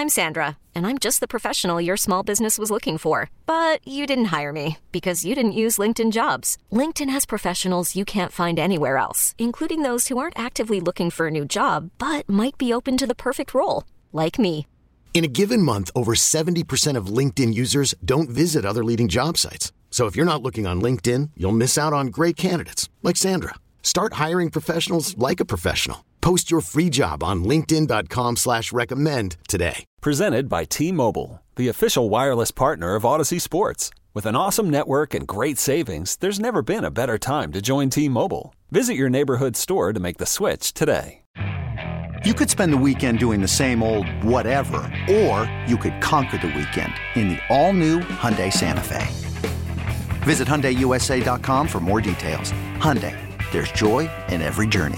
I'm Sandra, and I'm just the professional your small business was looking for. But you didn't hire me because you didn't use LinkedIn Jobs. LinkedIn has professionals you can't find anywhere else, including those who aren't actively looking for a new job, but might be open to the perfect role, like me. In a given month, over 70% of LinkedIn users don't visit other leading job sites. So if you're not looking on LinkedIn, you'll miss out on great candidates like Sandra. Start hiring professionals like a professional. Post your free job on linkedin.com/recommend today. Presented by T-Mobile, the official wireless partner of Odyssey Sports. With an awesome network and great savings, there's never been a better time to join T-Mobile. Visit your neighborhood store to make the switch today. You could spend the weekend doing the same old whatever, or you could conquer the weekend in the all-new Hyundai Santa Fe. Visit HyundaiUSA.com for more details. Hyundai, there's joy in every journey.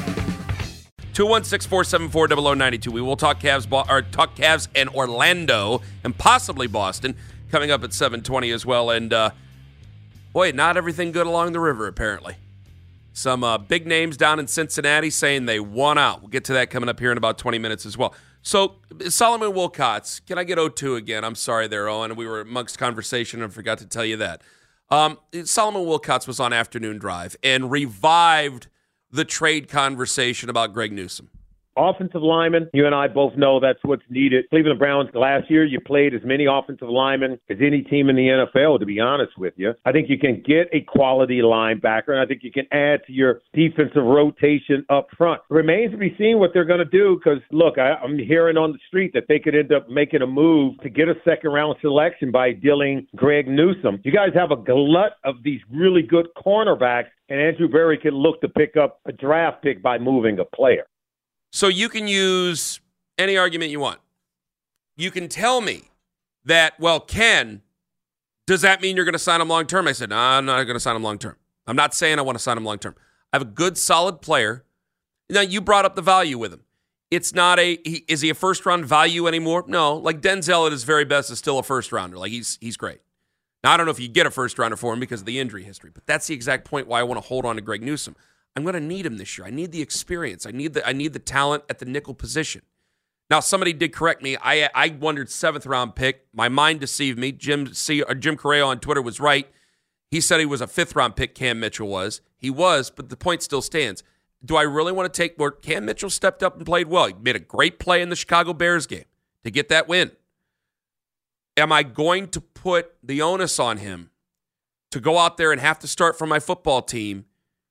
216-474-0092. We will talk Cavs and Orlando and possibly Boston coming up at 7:20 as well. And, boy, not everything good along the river, apparently. Some big names down in Cincinnati saying they won out. We'll get to that coming up here in about 20 minutes as well. So, Solomon Wilcots, can I get 0-2 again? I'm sorry there, Owen. We were amongst conversation and forgot to tell you that. Solomon Wilcots was on Afternoon Drive and revived the trade conversation about Greg Newsome. Offensive linemen, you and I both know that's what's needed. Cleveland Browns, last year you played as many offensive linemen as any team in the NFL, to be honest with you. I think you can get a quality linebacker, and I think you can add to your defensive rotation up front. It remains to be seen what they're going to do because, look, I'm hearing on the street that they could end up making a move to get a second-round selection by dealing Greg Newsome. You guys have a glut of these really good cornerbacks, and Andrew Berry can look to pick up a draft pick by moving a player. So you can use any argument you want. You can tell me that, well, Ken, does that mean you're going to sign him long-term? I said, no, I'm not going to sign him long-term. I'm not saying I want to sign him long-term. I have a good, solid player. Now, you brought up the value with him. It's not is he a first-round value anymore? No. Like Denzel at his very best is still a first-rounder. Like he's great. Now, I don't know if you get a first-rounder for him because of the injury history, but that's the exact point why I want to hold on to Greg Newsome. I'm going to need him this year. I need the experience. I need the talent at the nickel position. Now, somebody did correct me. I wondered 7th-round pick. My mind deceived me. Jim Correa on Twitter was right. He said he was a 5th-round pick, Cam Mitchell was. He was, but the point still stands. Do I really want to take where Cam Mitchell stepped up and played well? He made a great play in the Chicago Bears game to get that win. Am I going to put the onus on him to go out there and have to start for my football team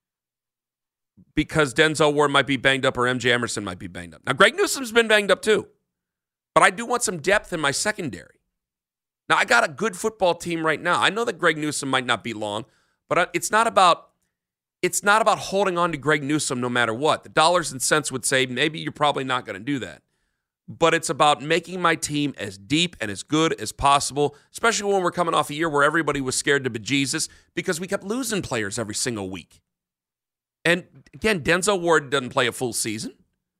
because Denzel Ward might be banged up or MJ Emerson might be banged up? Now, Greg Newsome's been banged up too, but I do want some depth in my secondary. Now, I got a good football team right now. I know that Greg Newsome might not be long, but it's not about holding on to Greg Newsome no matter what. The dollars and cents would say maybe you're probably not going to do that. But it's about making my team as deep and as good as possible, especially when we're coming off a year where everybody was scared to bejesus because we kept losing players every single week. And again, Denzel Ward doesn't play a full season.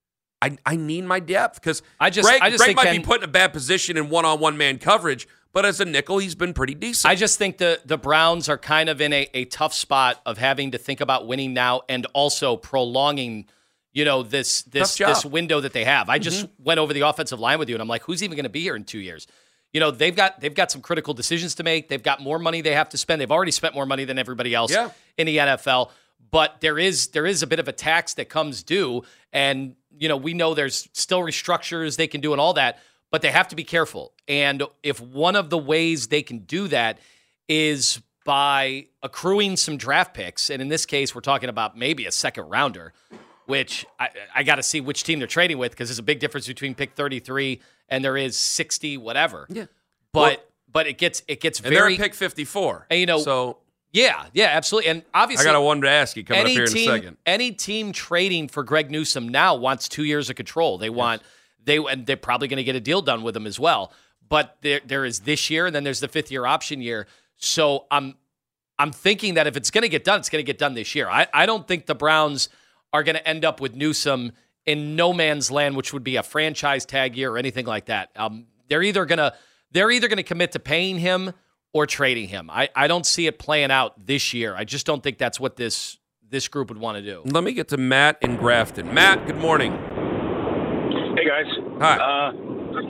I need my depth because Greg might be put in a bad position in one-on-one man coverage, but as a nickel, he's been pretty decent. I just think the Browns are kind of in a tough spot of having to think about winning now and also prolonging, this window that they have. I just went over the offensive line with you, and I'm like, who's even going to be here in 2 years? They've got some critical decisions to make. They've got more money they have to spend. They've already spent more money than everybody else in the NFL. But there is a bit of a tax that comes due, and we know there's still restructures they can do and all that, but they have to be careful. And if one of the ways they can do that is by accruing some draft picks, and in this case we're talking about maybe a second rounder, which I got to see which team they're trading with because there's a big difference between pick 33 and there is 60 whatever. Yeah, but it gets and very. They're at pick 54. And so. Yeah, absolutely. And obviously, I got one to ask you coming up here in a second. Any team trading for Greg Newsome now wants 2 years of control. And they're probably going to get a deal done with him as well. But there is this year, and then there's the 5th-year option year. So I'm thinking that if it's going to get done, it's going to get done this year. I don't think the Browns are going to end up with Newsome in no man's land, which would be a franchise tag year or anything like that. They're either going to commit to paying him or trading him. I don't see it playing out this year. I just don't think that's what this group would want to do. Let me get to Matt in Grafton. Matt, good morning. Hey, guys. Hi.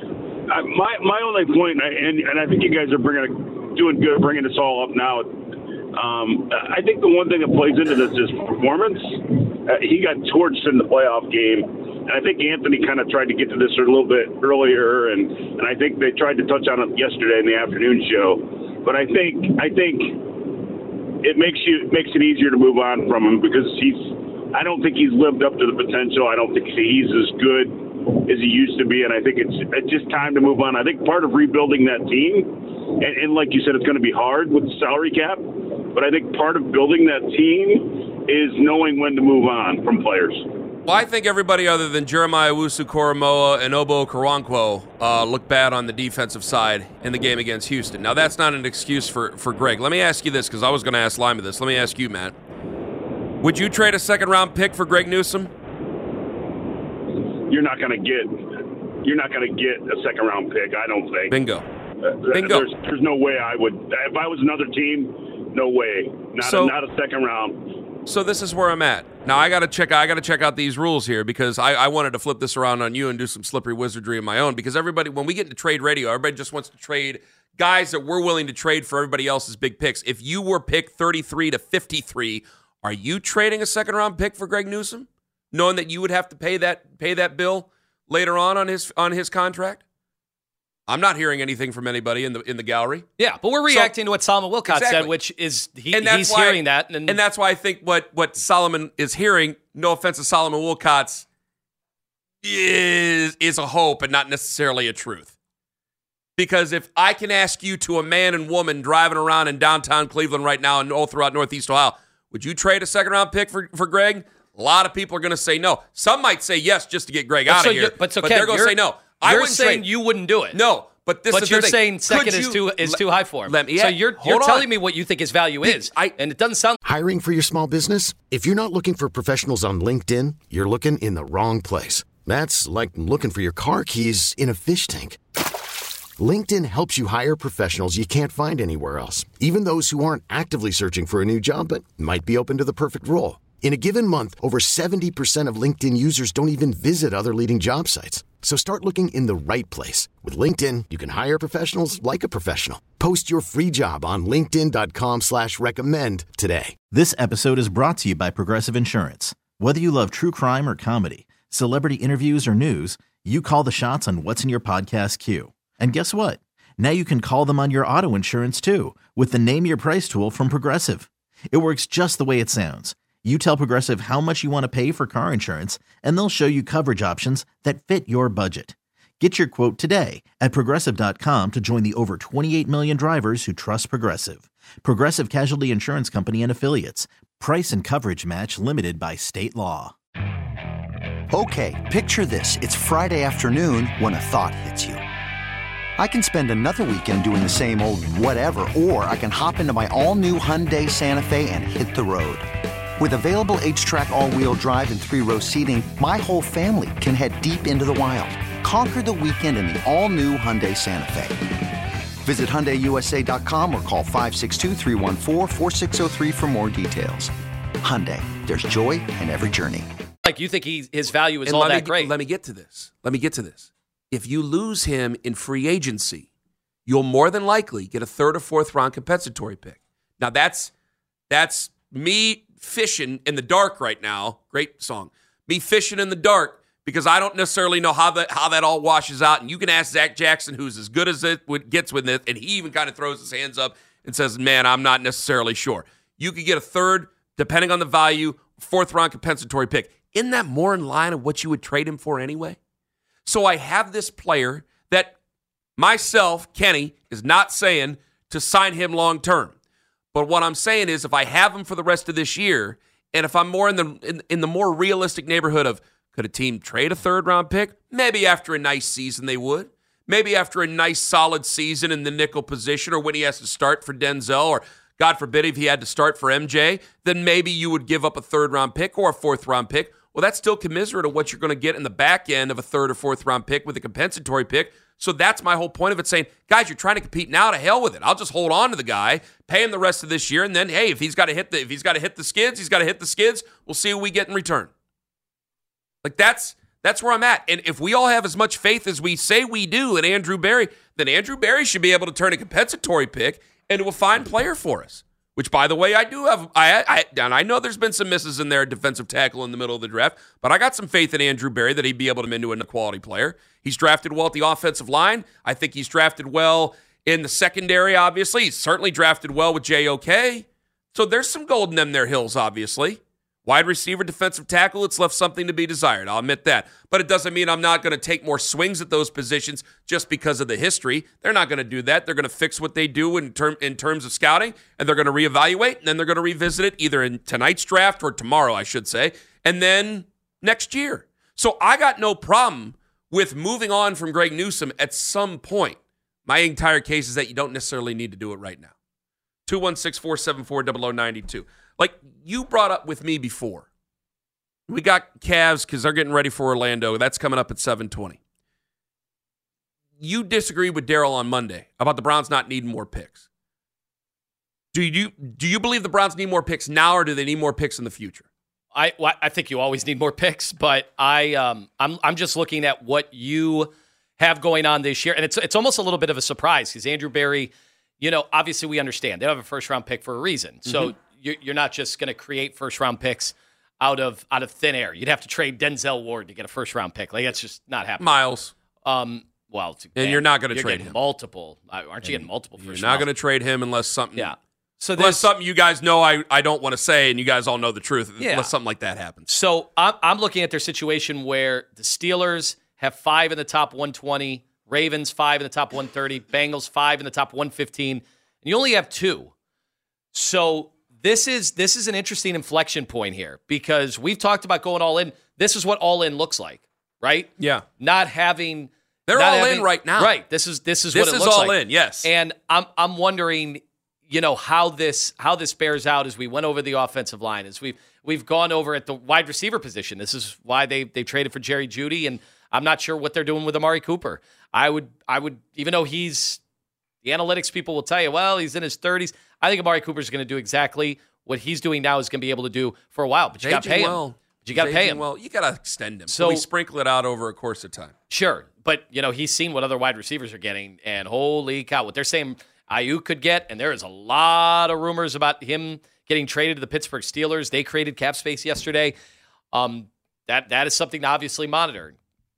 My only point, and I think you guys are doing good bringing this all up now. I think the one thing that plays into this is performance. He got torched in the playoff game, and I think Anthony kind of tried to get to this a little bit earlier, and I think they tried to touch on it yesterday in the afternoon show. But I think it makes it easier to move on from him because I don't think he's lived up to the potential. I don't think he's as good as he used to be, and I think it's just time to move on. I think part of rebuilding that team, and like you said, it's going to be hard with the salary cap, but I think part of building that team is knowing when to move on from players. Well, I think everybody other than Jeremiah Owusu-Koramoah and Obo Okoronkwo looked bad on the defensive side in the game against Houston. Now, that's not an excuse for Greg. Let me ask you this, because I was going to ask Lyman this. Let me ask you, Matt. Would you trade a second-round pick for Greg Newsome? You're not going to get a second-round pick, I don't think. Bingo. Bingo. There's no way I would. If I was another team, no way. Not a second round. So this is where I'm at. Now I got to check out these rules here because I wanted to flip this around on you and do some slippery wizardry of my own because everybody, when we get into trade radio, everybody just wants to trade guys that we're willing to trade for everybody else's big picks. If you were picked 33 to 53, are you trading a second-round pick for Greg Newsome, knowing that you would have to pay that bill later on his contract? I'm not hearing anything from anybody in the gallery. Yeah, but we're reacting to what Solomon Wilcott said, which is he's hearing that. And that's why I think what Solomon is hearing, no offense to Solomon Wilcott's, is a hope and not necessarily a truth. Because if I can ask you to a man and woman driving around in downtown Cleveland right now and all throughout Northeast Ohio, would you trade a second-round pick for Greg? A lot of people are going to say no. Some might say yes just to get Greg out of here. But they're going to say no. You're saying you wouldn't do it. No, but this is the thing. But you're saying second is too high for him. So you're telling me what you think his value is, and it doesn't sound. Hiring for your small business? If you're not looking for professionals on LinkedIn, you're looking in the wrong place. That's like looking for your car keys in a fish tank. LinkedIn helps you hire professionals you can't find anywhere else, even those who aren't actively searching for a new job but might be open to the perfect role. In a given month, over 70% of LinkedIn users don't even visit other leading job sites. So start looking in the right place. With LinkedIn, you can hire professionals like a professional. Post your free job on linkedin.com/recommend today. This episode is brought to you by Progressive Insurance. Whether you love true crime or comedy, celebrity interviews or news, you call the shots on what's in your podcast queue. And guess what? Now you can call them on your auto insurance too with the Name Your Price tool from Progressive. It works just the way it sounds. You tell Progressive how much you want to pay for car insurance, and they'll show you coverage options that fit your budget. Get your quote today at Progressive.com to join the over 28 million drivers who trust Progressive. Progressive Casualty Insurance Company and Affiliates. Price and coverage match limited by state law. Okay, picture this. It's Friday afternoon when a thought hits you. I can spend another weekend doing the same old whatever, or I can hop into my all-new Hyundai Santa Fe and hit the road. With available H-Track all-wheel drive and 3-row seating, my whole family can head deep into the wild. Conquer the weekend in the all-new Hyundai Santa Fe. Visit HyundaiUSA.com or call 562-314-4603 for more details. Hyundai, there's joy in every journey. Like, you think his value is all that great. Let me get to this. If you lose him in free agency, you'll more than likely get a third or fourth round compensatory pick. Now, that's me fishing in the dark right now. Great song. Me fishing in the dark because I don't necessarily know how that all washes out. And you can ask Zach Jackson, who's as good as it gets with it, and he even kind of throws his hands up and says, man, I'm not necessarily sure. You could get a third, depending on the value, fourth round compensatory pick. Isn't that more in line of what you would trade him for anyway? So I have this player that myself, Kenny, is not saying to sign him long term. But what I'm saying is if I have him for the rest of this year, and if I'm more in the more realistic neighborhood of could a team trade a third-round pick? Maybe after a nice season they would. Maybe after a nice solid season in the nickel position or when he has to start for Denzel or, God forbid, if he had to start for MJ, then maybe you would give up a third-round pick or a fourth-round pick. Well, that's still commensurate of what you're going to get in the back end of a third or fourth-round pick with a compensatory pick. So that's my whole point of it, saying, guys, you're trying to compete now, to hell with it. I'll just hold on to the guy, pay him the rest of this year, and then, hey, if he's got to hit the skids, he's got to hit the skids. We'll see what we get in return. Like that's That's where I'm at. And if we all have as much faith as we say we do in Andrew Berry, then Andrew Berry should be able to turn a compensatory pick into a fine player for us. Which, by the way, I do have. And I know there's been some misses in there at defensive tackle in the middle of the draft, but I got some faith in Andrew Berry that he'd be able to turn into a quality player. He's drafted well at the offensive line. I think he's drafted well in the secondary, obviously. He's certainly drafted well with JOK. So there's some gold in them there hills, obviously. Wide receiver, defensive tackle, it's left something to be desired. I'll admit that. But it doesn't mean I'm not going to take more swings at those positions just because of the history. They're not going to do that. They're going to fix what they do in terms of scouting, and they're going to reevaluate, and then they're going to revisit it either in tonight's draft or tomorrow, I should say, and then next year. So I got no problem with moving on from Greg Newsome at some point. My entire case is that you don't necessarily need to do it right now. 216-474-0092. Like you brought up with me before, we got Cavs because they're getting ready for Orlando. That's coming up at 7:20. You disagreed with Daryl on Monday about the Browns not needing more picks. Do you believe the Browns need more picks now, or do they need more picks in the future? I think you always need more picks, but I'm just looking at what you have going on this year, and it's almost a little bit of a surprise because Andrew Berry, obviously we understand they have a first-round pick for a reason, so. You're not just going to create first-round picks out of thin air. You'd have to trade Denzel Ward to get a first-round pick. Like, that's just not happening. Miles. And you're not going to trade him. Multiple. Aren't you getting multiple first-round? You're not going to trade him unless something. Yeah. Unless something you guys know I don't want to say, and you guys all know the truth. Yeah. Unless something like that happens. So I'm looking at their situation where the Steelers have 5 in the top 120, Ravens 5 in the top 130, Bengals 5 in the top 115, and you only have 2. So This is an interesting inflection point here because we've talked about going all in. This is what all in looks like, right? Yeah. They're all in right now. Right. This is what it looks like. This is all in, yes. And I'm wondering, how this bears out as we went over the offensive line, as we've gone over at the wide receiver position. This is why they traded for Jerry Jeudy, and I'm not sure what they're doing with Amari Cooper. I would even though the analytics people will tell you, well, he's in his 30s. I think Amari Cooper is going to do exactly what he's doing now is going to be able to do for a while. But you got to pay him. Well. But you got to pay him. Well, you got to extend him. So we sprinkle it out over a course of time. Sure. But, he's seen what other wide receivers are getting. And holy cow, what they're saying Ayuk could get. And there is a lot of rumors about him getting traded to the Pittsburgh Steelers. They created cap space yesterday. That is something to obviously monitor.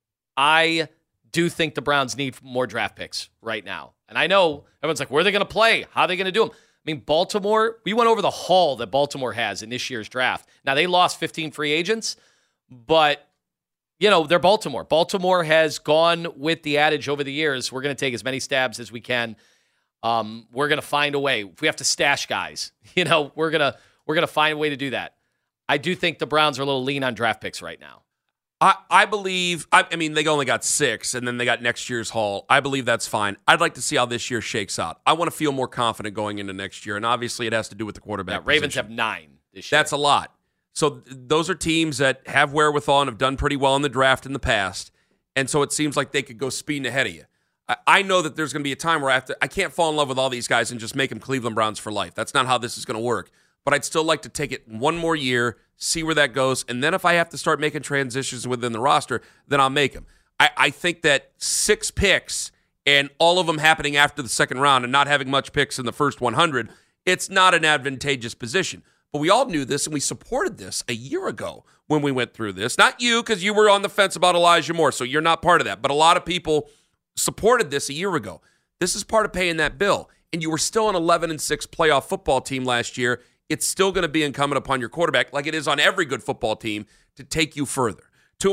I do think the Browns need more draft picks right now. And I know everyone's like, where are they going to play? How are they going to do them? I mean, Baltimore, we went over the haul that Baltimore has in this year's draft. Now, they lost 15 free agents, but, they're Baltimore. Baltimore has gone with the adage over the years, we're going to take as many stabs as we can. We're going to find a way. If we have to stash guys, we're going to find a way to do that. I do think the Browns are a little lean on draft picks right now. I believe, they only got 6, and then they got next year's haul. I believe that's fine. I'd like to see how this year shakes out. I want to feel more confident going into next year, and obviously it has to do with the quarterback position. Ravens have 9 this year. That's a lot. So those are teams that have wherewithal and have done pretty well in the draft in the past, and so it seems like they could go speeding ahead of you. I know that there's going to be a time where I can't fall in love with all these guys and just make them Cleveland Browns for life. That's not how this is going to work. But I'd still like to take it one more year, see where that goes, and then if I have to start making transitions within the roster, then I'll make them. I think that 6 picks and all of them happening after the second round and not having much picks in the first 100, it's not an advantageous position. But we all knew this, and we supported this a year ago when we went through this. Not you, because you were on the fence about Elijah Moore, so you're not part of that. But a lot of people supported this a year ago. This is part of paying that bill. And you were still an 11-6 playoff football team last year. It's still going to be incumbent upon your quarterback, like it is on every good football team, to take you further.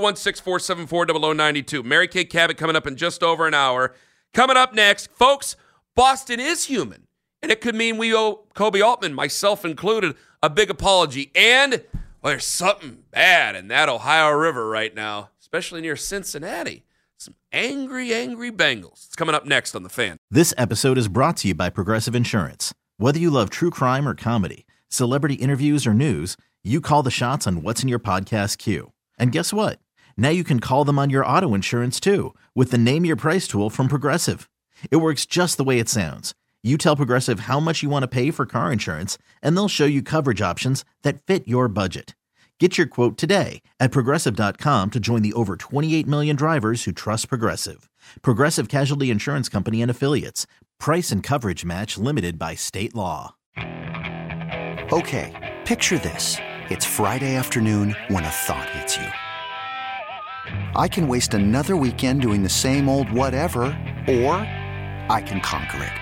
216-474-0092. Mary Kay Cabot coming up in just over an hour. Coming up next, folks, Boston is human. And it could mean we owe Kobe Altman, myself included, a big apology. And there's something bad in that Ohio River right now, especially near Cincinnati. Some angry, angry Bengals. It's coming up next on The Fan. This episode is brought to you by Progressive Insurance. Whether you love true crime or comedy, celebrity interviews or news, you call the shots on what's in your podcast queue. And guess what? Now you can call them on your auto insurance too with the Name Your Price tool from Progressive. It works just the way it sounds. You tell Progressive how much you want to pay for car insurance, and they'll show you coverage options that fit your budget. Get your quote today at Progressive.com to join the over 28 million drivers who trust Progressive. Progressive Casualty Insurance Company and Affiliates. Price and coverage match limited by state law. Okay, picture this. It's Friday afternoon when a thought hits you. I can waste another weekend doing the same old whatever, or I can conquer it.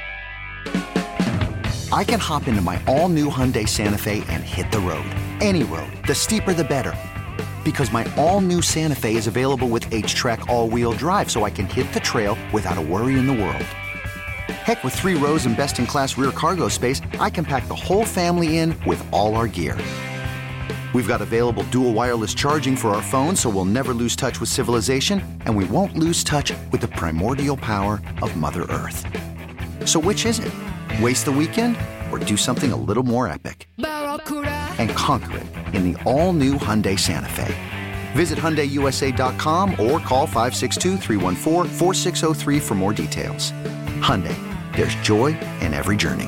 I can hop into my all-new Hyundai Santa Fe and hit the road. Any road. The steeper, the better. Because my all-new Santa Fe is available with H-Track all-wheel drive, so I can hit the trail without a worry in the world. Heck, with 3 rows and best-in-class rear cargo space, I can pack the whole family in with all our gear. We've got available dual wireless charging for our phones, so we'll never lose touch with civilization, and we won't lose touch with the primordial power of Mother Earth. So which is it? Waste the weekend or do something a little more epic? And conquer it in the all-new Hyundai Santa Fe. Visit HyundaiUSA.com or call 562-314-4603 for more details. Hyundai, there's joy in every journey.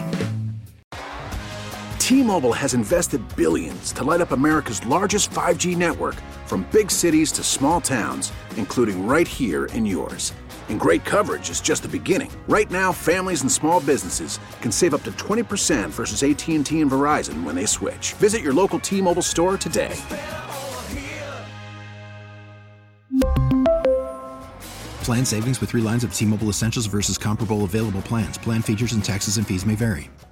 T-Mobile has invested billions to light up America's largest 5G network, from big cities to small towns, including right here in yours. And great coverage is just the beginning. Right now, families and small businesses can save up to 20% versus AT&T and Verizon when they switch. Visit your local T-Mobile store today. Plan savings with 3 lines of T-Mobile Essentials versus comparable available plans. Plan features and taxes and fees may vary.